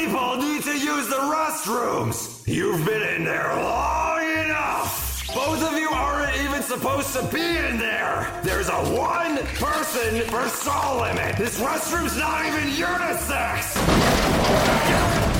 people need to use the restrooms. You've been in there long enough. Both of you aren't even supposed to be in there. There's a 1 person per stall limit. This restroom's not even unisex.